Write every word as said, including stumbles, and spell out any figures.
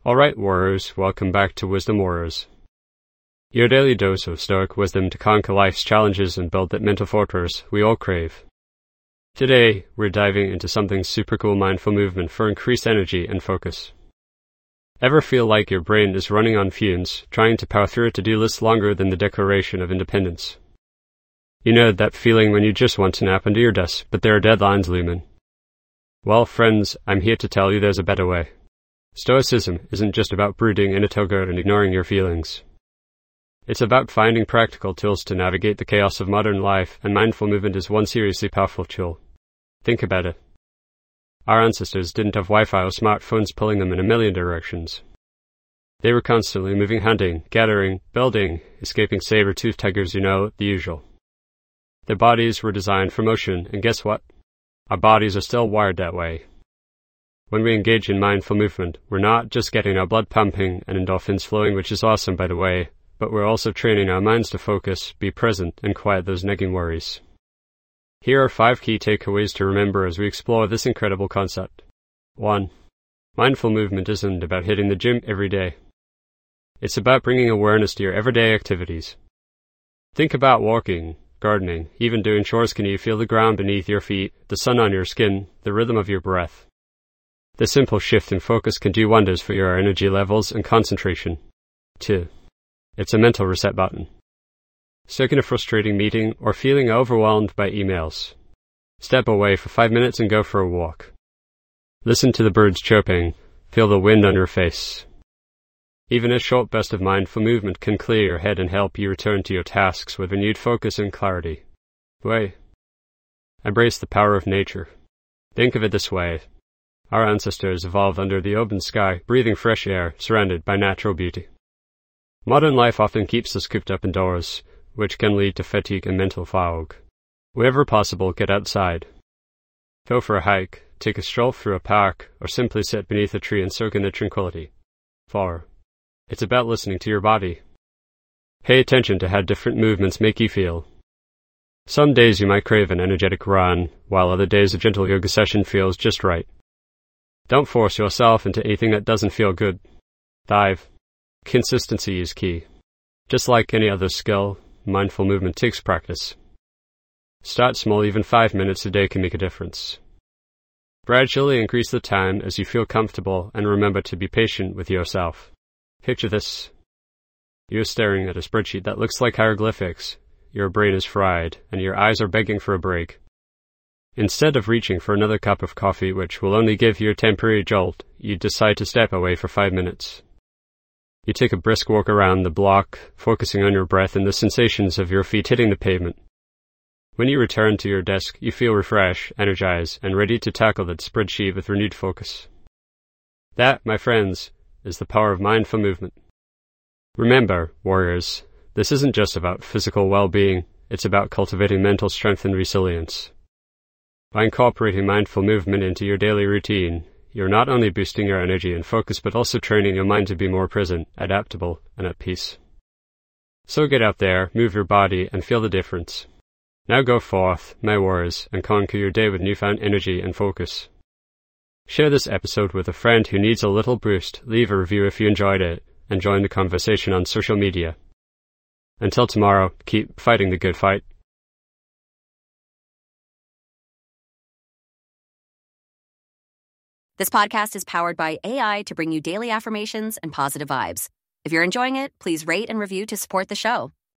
Alright, warriors, welcome back to Wisdom Warriors. Your daily dose of stoic wisdom to conquer life's challenges and build that mental fortress we all crave. Today, we're diving into something super cool: mindful movement for increased energy and focus. Ever feel like your brain is running on fumes, trying to power through a to-do list longer than the Declaration of Independence? You know that feeling when you just want to nap under your desk, but there are deadlines looming. Well, friends, I'm here to tell you there's a better way. Stoicism isn't just about brooding in a toga and ignoring your feelings. It's about finding practical tools to navigate the chaos of modern life, and mindful movement is one seriously powerful tool. Think about it. Our ancestors didn't have Wi-Fi or smartphones pulling them in a million directions. They were constantly moving, hunting, gathering, building, escaping saber-toothed tigers, you know, the usual. Their bodies were designed for motion, and guess what? Our bodies are still wired that way. When we engage in mindful movement, we're not just getting our blood pumping and endorphins flowing, which is awesome, by the way, but we're also training our minds to focus, be present, and quiet those nagging worries. Here are five key takeaways to remember as we explore this incredible concept. one. Mindful movement isn't about hitting the gym every day. It's about bringing awareness to your everyday activities. Think about walking, gardening, even doing chores. Can you feel the ground beneath your feet, the sun on your skin, the rhythm of your breath? This simple shift in focus can do wonders for your energy levels and concentration. two. It's a mental reset button. Stuck in a frustrating meeting or feeling overwhelmed by emails? Step away for five minutes and go for a walk. Listen to the birds chirping, feel the wind on your face. Even a short burst of mindful movement can clear your head and help you return to your tasks with renewed focus and clarity. Way. Embrace the power of nature. Think of it this way. Our ancestors evolved under the open sky, breathing fresh air, surrounded by natural beauty. Modern life often keeps us cooped up indoors, which can lead to fatigue and mental fog. Wherever possible, get outside. Go for a hike, take a stroll through a park, or simply sit beneath a tree and soak in the tranquility. four. It's about listening to your body. Pay attention to how different movements make you feel. Some days you might crave an energetic run, while other days a gentle yoga session feels just right. Don't force yourself into anything that doesn't feel good. five. Consistency is key. Just like any other skill, mindful movement takes practice. Start small. Even five minutes a day can make a difference. Gradually increase the time as you feel comfortable, and remember to be patient with yourself. Picture this. You're staring at a spreadsheet that looks like hieroglyphics. Your brain is fried, and your eyes are begging for a break. Instead of reaching for another cup of coffee, which will only give you a temporary jolt, you decide to step away for five minutes. You take a brisk walk around the block, focusing on your breath and the sensations of your feet hitting the pavement. When you return to your desk, you feel refreshed, energized, and ready to tackle that spreadsheet with renewed focus. That, my friends, is the power of mindful movement. Remember, warriors, this isn't just about physical well-being, it's about cultivating mental strength and resilience. By incorporating mindful movement into your daily routine, you're not only boosting your energy and focus, but also training your mind to be more present, adaptable, and at peace. So get out there, move your body, and feel the difference. Now go forth, my warriors, and conquer your day with newfound energy and focus. Share this episode with a friend who needs a little boost, leave a review if you enjoyed it, and join the conversation on social media. Until tomorrow, keep fighting the good fight. This podcast is powered by A I to bring you daily affirmations and positive vibes. If you're enjoying it, please rate and review to support the show.